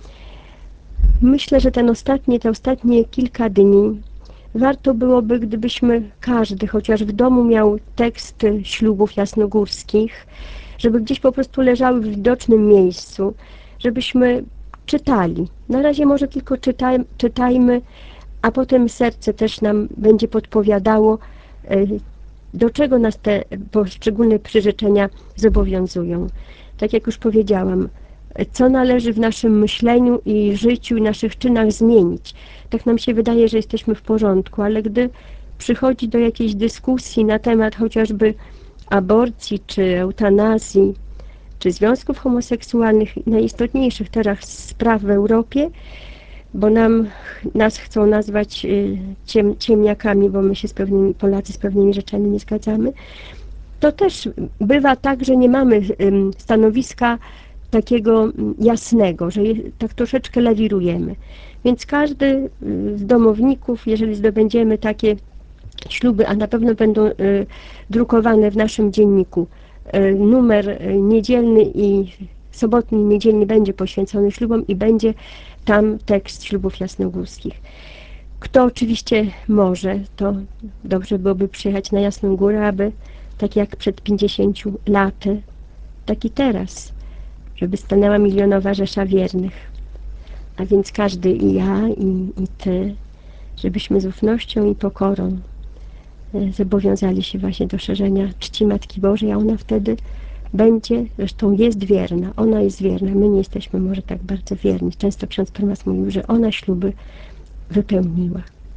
Myślę, że te ostatnie kilka dni warto byłoby, gdybyśmy każdy, chociaż w domu miał teksty ślubów jasnogórskich, żeby gdzieś po prostu leżały w widocznym miejscu, żebyśmy czytali. Na razie może tylko czytajmy, a potem serce też nam będzie podpowiadało, do czego nas te poszczególne przyrzeczenia zobowiązują. Tak jak już powiedziałam, co należy w naszym myśleniu i życiu i naszych czynach zmienić. Tak nam się wydaje, że jesteśmy w porządku, ale gdy przychodzi do jakiejś dyskusji na temat chociażby aborcji, czy eutanazji, czy związków homoseksualnych, najistotniejszych teraz spraw w Europie, bo nas chcą nazwać ciemniakami, bo my się Polacy z pewnymi rzeczami nie zgadzamy, to też bywa tak, że nie mamy stanowiska takiego jasnego, że tak troszeczkę lawirujemy. Więc każdy z domowników, jeżeli zdobędziemy takie śluby, a na pewno będą drukowane w naszym dzienniku, numer niedzielny i sobotni i niedzielny będzie poświęcony ślubom i będzie tam tekst ślubów jasnogórskich. Kto oczywiście może, to dobrze byłoby przyjechać na Jasną Górę, aby tak jak przed 50 laty, tak i teraz, żeby stanęła milionowa rzesza wiernych. A więc każdy i ja, i ty, żebyśmy z ufnością i pokorą zobowiązali się właśnie do szerzenia czci Matki Bożej, a ona wtedy będzie, zresztą jest wierna, ona jest wierna, my nie jesteśmy może tak bardzo wierni. Często ksiądz prymas mówił, że ona śluby wypełniła.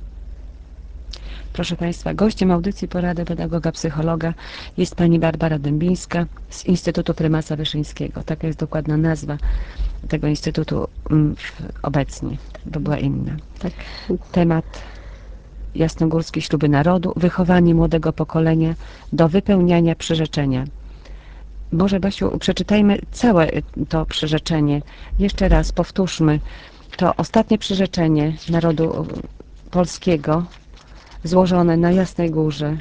Proszę Państwa, gościem audycji Porady Pedagoga Psychologa jest pani Barbara Dębińska z Instytutu Prymasa Wyszyńskiego. Taka jest dokładna nazwa tego instytutu obecnie, bo była inna. Tak. Temat jasnogórskie śluby narodu, wychowanie młodego pokolenia do wypełniania przyrzeczenia. Może, Basiu, przeczytajmy całe to przyrzeczenie. Jeszcze raz powtórzmy. To ostatnie przyrzeczenie narodu polskiego złożone na Jasnej Górze.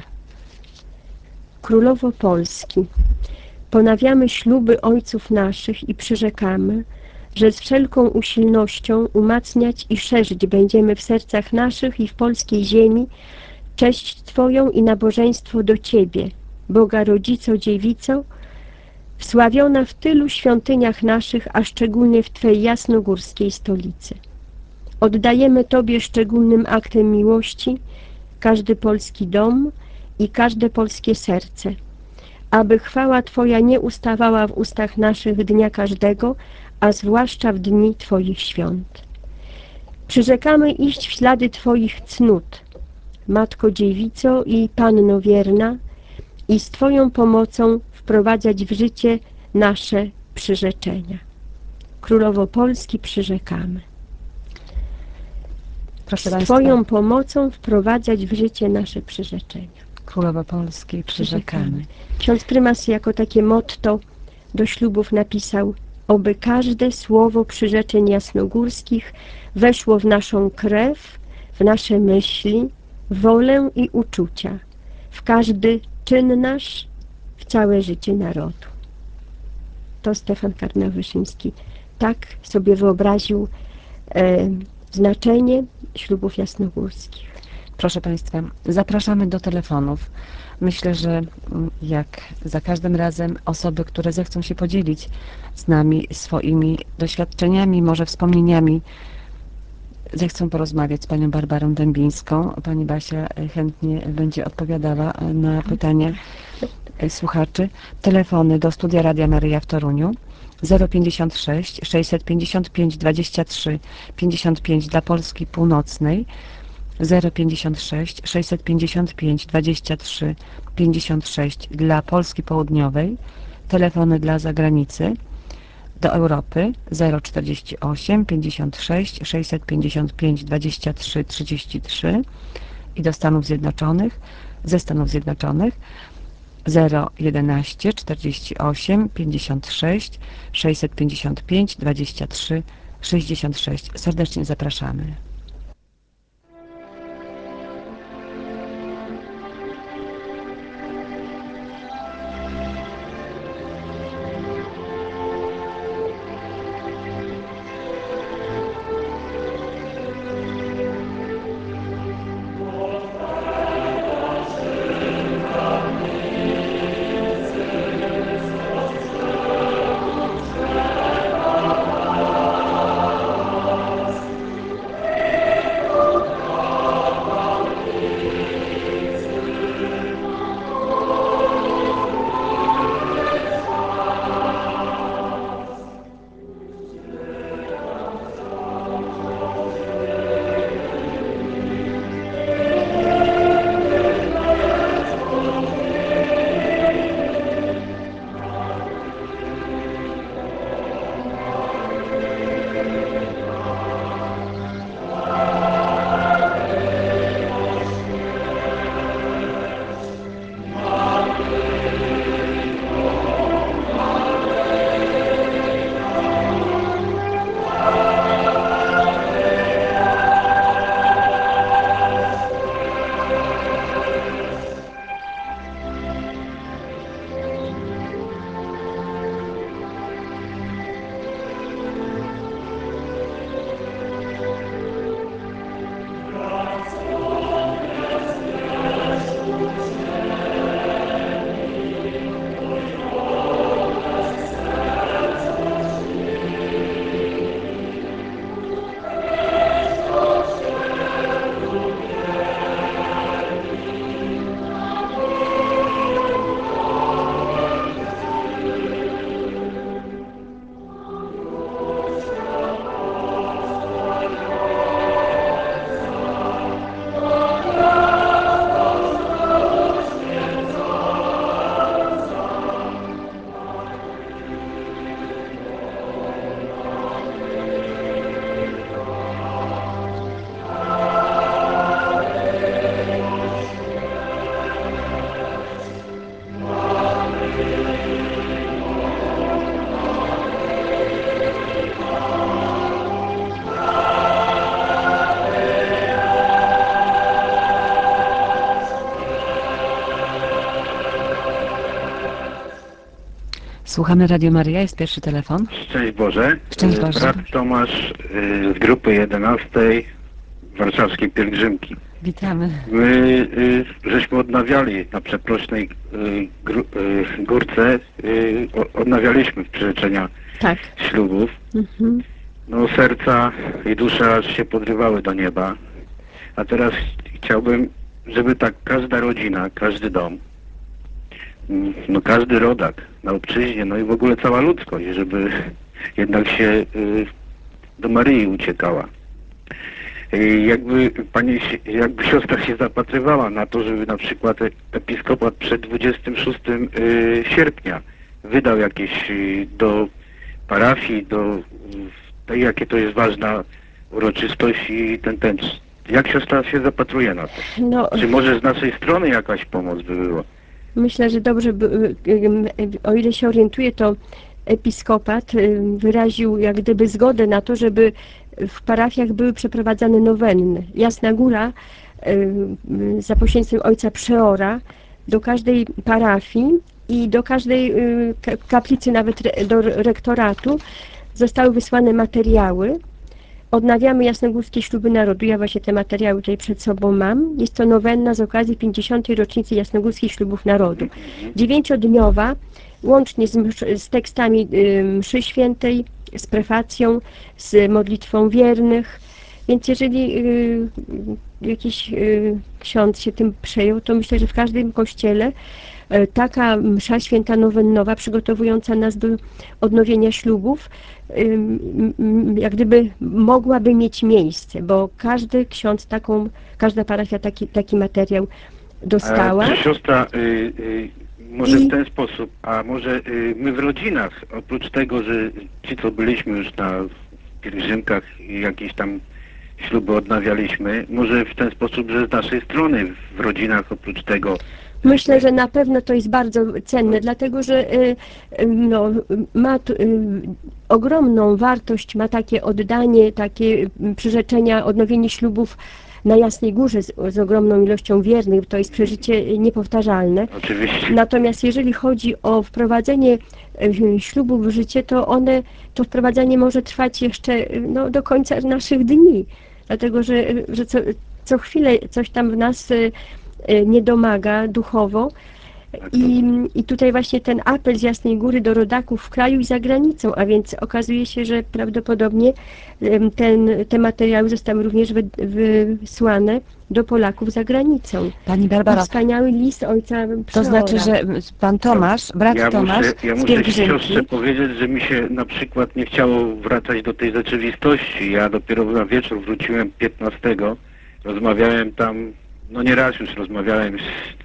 Królowo Polski, ponawiamy śluby ojców naszych i przyrzekamy, że z wszelką usilnością umacniać i szerzyć będziemy w sercach naszych i w polskiej ziemi cześć Twoją i nabożeństwo do Ciebie, Boga Rodzico, Dziewico, wsławiona w tylu świątyniach naszych, a szczególnie w Twej jasnogórskiej stolicy. Oddajemy Tobie szczególnym aktem miłości każdy polski dom i każde polskie serce, aby chwała Twoja nie ustawała w ustach naszych dnia każdego, a zwłaszcza w dni Twoich świąt. Przyrzekamy iść w ślady Twoich cnót, Matko Dziewico i Panno wierna, i z Twoją pomocą wprowadzać w życie nasze przyrzeczenia. Królowo Polski, przyrzekamy. Proszę z Państwa, Twoją pomocą wprowadzać w życie nasze przyrzeczenia. Królowa Polski, przyrzekamy. Ksiądz prymas jako takie motto do ślubów napisał: oby każde słowo przyrzeczeń jasnogórskich weszło w naszą krew, w nasze myśli, wolę i uczucia, w każdy czyn nasz, w całe życie narodu. To Stefan kardynał Wyszyński tak sobie wyobraził znaczenie ślubów jasnogórskich. Proszę Państwa, zapraszamy do telefonów. Myślę, że jak za każdym razem osoby, które zechcą się podzielić z nami swoimi doświadczeniami, może wspomnieniami, zechcą porozmawiać z panią Barbarą Dębińską. Pani Basia chętnie będzie odpowiadała na pytania słuchaczy. Telefony do Studia Radia Maryja w Toruniu 056 655 23 55 dla Polski Północnej, 056 655 23 56 dla Polski Południowej, telefony dla zagranicy, do Europy 048 56 655 23 33 i do Stanów Zjednoczonych, ze Stanów Zjednoczonych 011 48 56 655 23 66. Serdecznie zapraszamy. Słuchamy Radio Maryja, jest pierwszy telefon. Szczęść Boże. Szczęść Boże. Brat Tomasz z grupy 11 warszawskiej pielgrzymki. Witamy. My żeśmy odnawiali na przeprośnej górce, odnawialiśmy przyrzeczenia Tak. ślubów. Mhm. No serca i dusza aż się podrywały do nieba. A teraz chciałbym, żeby tak każda rodzina, każdy dom, no każdy rodak na obczyźnie, no i w ogóle cała ludzkość, żeby jednak się do Maryi uciekała. Jakby siostra się zapatrywała na to, żeby na przykład episkopat przed 26 sierpnia wydał jakieś do parafii, do tej, jakie to jest ważna uroczystość i ten. Jak siostra się zapatruje na to? No, Czy może z naszej strony jakaś pomoc by była? myślę, że dobrze, o ile się orientuję, to episkopat wyraził jak gdyby zgodę na to, żeby w parafiach były przeprowadzane nowenny. Jasna Góra za pośrednictwem ojca przeora do każdej parafii i do każdej kaplicy, nawet do rektoratu zostały wysłane materiały. Odnawiamy jasnogórskie śluby narodu. Ja właśnie te materiały tutaj przed sobą mam. Jest to nowenna z okazji 50. rocznicy jasnogórskich ślubów narodu. 9-dniowa, łącznie z tekstami mszy świętej, z prefacją, z modlitwą wiernych. Więc jeżeli jakiś ksiądz się tym przejął, to myślę, że w każdym kościele taka msza święta nowennowa, przygotowująca nas do odnowienia ślubów, jak gdyby mogłaby mieć miejsce, bo każdy ksiądz każda parafia taki materiał dostała. Czy siostra może w ten sposób, a może my w rodzinach, oprócz tego, że ci, co byliśmy już na pielgrzymkach i jakieś tam śluby odnawialiśmy, może w ten sposób, że z naszej strony w rodzinach oprócz tego. Myślę, że na pewno to jest bardzo cenne, dlatego że no, ma ogromną wartość, ma takie oddanie, takie przyrzeczenia, odnowienie ślubów na Jasnej Górze z ogromną ilością wiernych. To jest przeżycie niepowtarzalne. Oczywiście. Natomiast jeżeli chodzi o wprowadzenie ślubów w życie, to wprowadzenie może trwać jeszcze no, do końca naszych dni. Dlatego, że co chwilę coś tam w nas nie domaga duchowo i tutaj właśnie ten apel z Jasnej Góry do rodaków w kraju i za granicą, a więc okazuje się, że prawdopodobnie te materiały zostały również wysłane do Polaków za granicą. Pani Barbara, Wspaniały list ojca to przeora. znaczy, że pan Tomasz, brat Tomasz Ja z muszę pielgrzymki, siostrze powiedzieć, że mi się na przykład nie chciało wracać do tej rzeczywistości. Ja dopiero na wieczór wróciłem 15. Rozmawiałem tam, no nie raz już rozmawiałem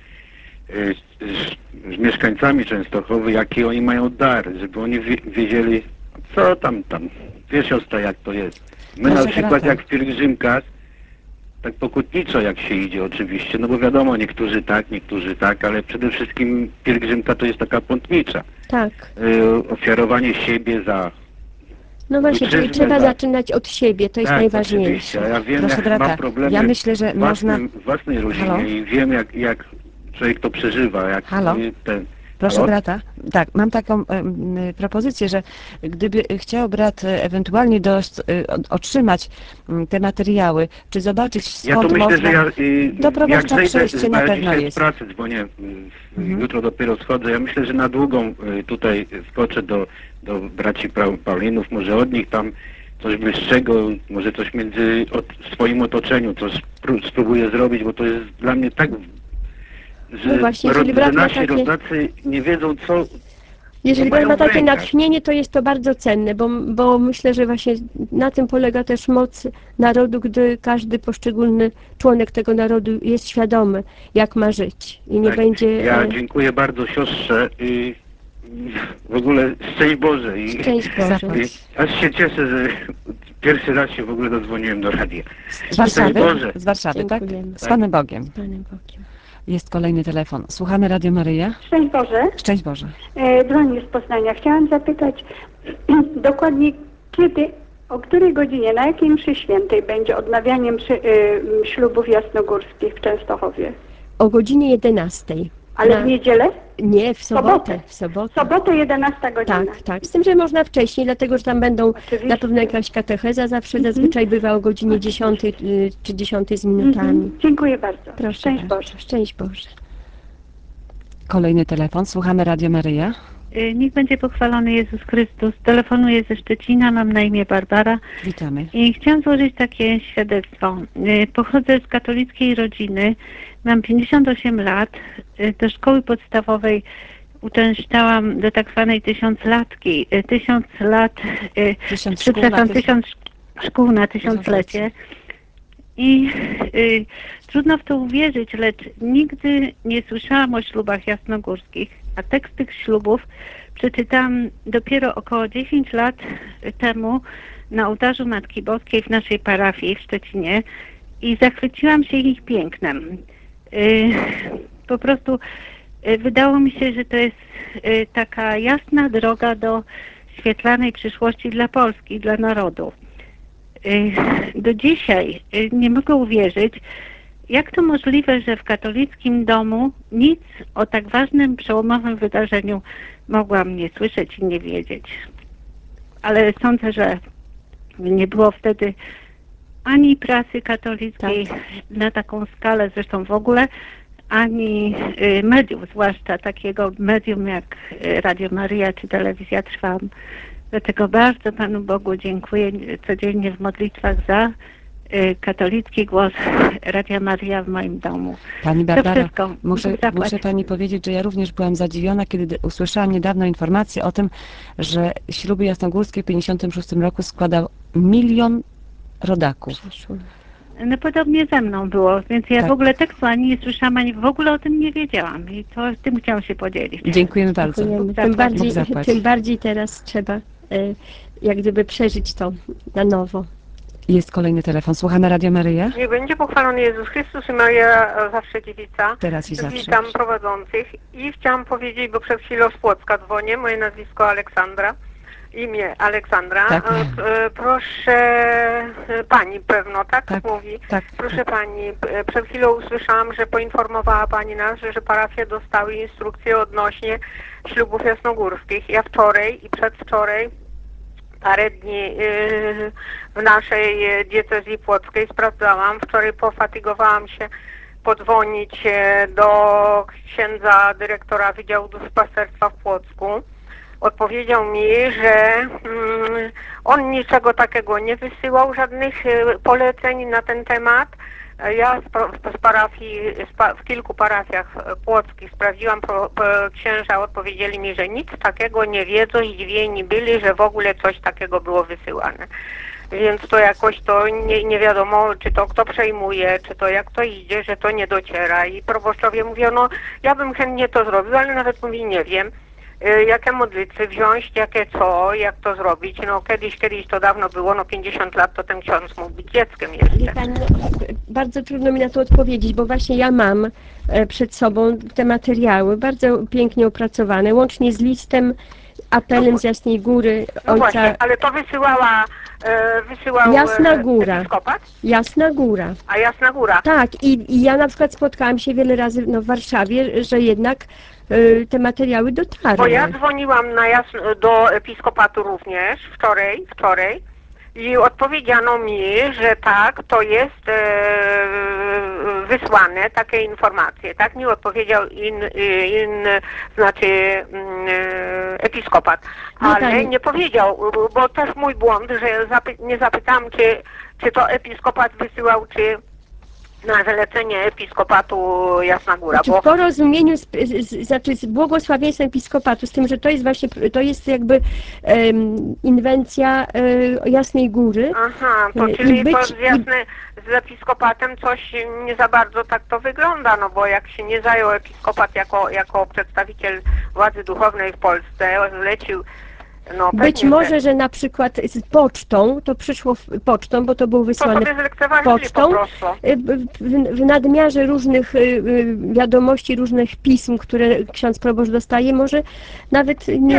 z mieszkańcami Częstochowy, jaki oni mają dar, żeby oni wiedzieli, co tam. Wiesz siostra, jak to jest. My na przykład jak w pielgrzymkach, tak pokutniczo jak się idzie oczywiście, no bo wiadomo, niektórzy tak, ale przede wszystkim pielgrzymka to jest taka pątnicza. Tak. Ofiarowanie siebie za... No właśnie, czyli trzeba zaczynać od siebie, to jest tak, najważniejsze. Oczywiście. Ja wiem, Proszę jak brata, mam problemy ja myślę, że w własnej rodzinie. Halo? I wiem, jak człowiek to przeżywa. Jak Halo? Proszę Halo? brata, tak, mam taką propozycję, że gdyby chciał brat ewentualnie otrzymać te materiały, czy zobaczyć skąd ja to myślę, można... że do proboszcza jak przejście zejdę, na ja pewno dzisiaj jest. z pracy dzwonię, jutro dopiero schodzę. Ja myślę, że na długą tutaj skoczę do braci Paulinów, może od nich tam coś bliższego, może coś w swoim otoczeniu, coś spróbuję zrobić, bo to jest dla mnie tak, że, No właśnie, jeżeli brat ma nasi takie... rodacy nie wiedzą, co... Jeżeli mają ma w takie rękach. natchnienie, to jest to bardzo cenne, bo myślę, że właśnie na tym polega też moc narodu, gdy każdy poszczególny członek tego narodu jest świadomy, jak ma żyć i nie Tak, będzie... Ja dziękuję bardzo siostrze i w ogóle szczęść Boże. Szczęść Boże. Aż się cieszę, że pierwszy raz się w ogóle dodzwoniłem do radia. Z Warszawy? Szczęść Boże. Z Warszawy, tak? Dziękujemy. Z Panem Bogiem. Z Panem Bogiem. Jest kolejny telefon. Słuchamy Radio Maryja. Szczęść Boże. Szczęść Boże. Dzwonię z Poznania. Chciałam zapytać dokładnie o której godzinie, na jakiej mszy świętej będzie odnawianie ślubów jasnogórskich w Częstochowie? O godzinie 11. Ale w niedzielę? Nie, w sobotę. W sobotę. Sobotę 11 godzina. Tak, tak. Z tym, że można wcześniej, dlatego że tam będą na pewno jakaś katecheza, zawsze zazwyczaj bywa o godzinie 10 czy 10 z minutami. Dziękuję bardzo. Proszę Szczęść bardzo. Boże. Szczęść Boże. Kolejny telefon. Słuchamy Radio Maryja. Niech będzie pochwalony Jezus Chrystus. Telefonuję ze Szczecina, mam na imię Barbara. Witamy. I chciałam złożyć takie świadectwo. Pochodzę z katolickiej rodziny, mam 58 lat. Do szkoły podstawowej uczęszczałam do tak zwanej tysiąclatki. 1000 lat, przepraszam, 1000 szkół na tysiąclecie. I trudno w to uwierzyć, lecz nigdy nie słyszałam o ślubach jasnogórskich, a tekst tych ślubów przeczytałam dopiero około 10 lat temu na ołtarzu Matki Boskiej w naszej parafii w Szczecinie i zachwyciłam się ich pięknem. Po prostu wydało mi się, że to jest taka jasna droga do świetlanej przyszłości dla Polski, dla narodu. Do dzisiaj nie mogę uwierzyć, jak to możliwe, że w katolickim domu nic o tak ważnym, przełomowym wydarzeniu mogłam nie słyszeć i nie wiedzieć. Ale sądzę, że nie było wtedy ani prasy katolickiej na taką skalę, zresztą w ogóle, ani mediów, zwłaszcza takiego medium jak Radio Maryja czy Telewizja Trwam. Dlatego bardzo Panu Bogu dziękuję codziennie w modlitwach za katolicki głos Radia Maryja w moim domu. Pani Barbara, muszę Pani powiedzieć, że ja również byłam zadziwiona, kiedy usłyszałam niedawno informację o tym, że śluby jasnogórskie w 1956 roku składał 1 000 000 rodaków. No podobnie ze mną było, więc ja w ogóle tekstu ani nie słyszałam, ani w ogóle o tym nie wiedziałam i to tym chciałam się podzielić. Dziękujemy bardzo. Tym bardziej teraz trzeba jak gdyby przeżyć to na nowo. Jest kolejny telefon. Słuchamy Radio Maryja. Niech będzie pochwalony Jezus Chrystus i Maria zawsze dziewica. Teraz i zawsze. Witam prowadzących i chciałam powiedzieć, bo przed chwilą z Płocka dzwonię, moje nazwisko Aleksandra, imię Aleksandra. Tak. Proszę Pani pewno, tak mówi? Tak. Proszę Pani, przed chwilą usłyszałam, że poinformowała Pani nas, że parafie dostały instrukcje odnośnie ślubów jasnogórskich. Ja wczoraj i przedwczoraj parę dni w naszej diecezji płockiej sprawdzałam. Wczoraj pofatygowałam się podzwonić do księdza dyrektora Wydziału Duszpasterstwa w Płocku. Odpowiedział mi, że on niczego takiego nie wysyłał, żadnych poleceń na ten temat. Ja z parafii, w kilku parafiach płockich sprawdziłam, księża odpowiedzieli mi, że nic takiego nie wiedzą, zdziwieni byli, że w ogóle coś takiego było wysyłane. Więc to jakoś to nie wiadomo, czy to kto przejmuje, czy to jak to idzie, że to nie dociera. I proboszczowie mówią, no ja bym chętnie to zrobił, ale nawet mówi, nie wiem, jakie modlitwy wziąć, jakie co, jak to zrobić. No kiedyś to dawno było, no 50 lat to ten ksiądz mógł być dzieckiem jeszcze. Pani, bardzo trudno mi na to odpowiedzieć, bo właśnie ja mam przed sobą te materiały, bardzo pięknie opracowane, łącznie z listem, apelem z Jasnej Góry No ojca... właśnie, ale to wysyłał Jasna Góra. episkopat? Jasna Góra. A Jasna Góra. Tak, i ja na przykład spotkałam się wiele razy w Warszawie, że jednak te materiały dotarły. Bo ja dzwoniłam do episkopatu również wczoraj i odpowiedziano mi, że tak, to jest wysłane, takie informacje. Tak mi odpowiedział episkopat. Ale nie powiedział, bo też mój błąd, że nie zapytałam, czy to episkopat wysyłał, czy na zalecenie episkopatu Jasna Góra. Znaczy w porozumieniu, z błogosławieństwem episkopatu, z tym, że to jest właśnie, to jest jakby inwencja Jasnej Góry. Aha, to czyli to z episkopatem coś nie za bardzo tak to wygląda, no bo jak się nie zajął episkopat jako przedstawiciel władzy duchownej w Polsce, zlecił. No, być może, że na przykład z pocztą, to przyszło pocztą, bo to było wysłane pocztą, w nadmiarze różnych wiadomości, różnych pism, które ksiądz proboszcz dostaje, może nawet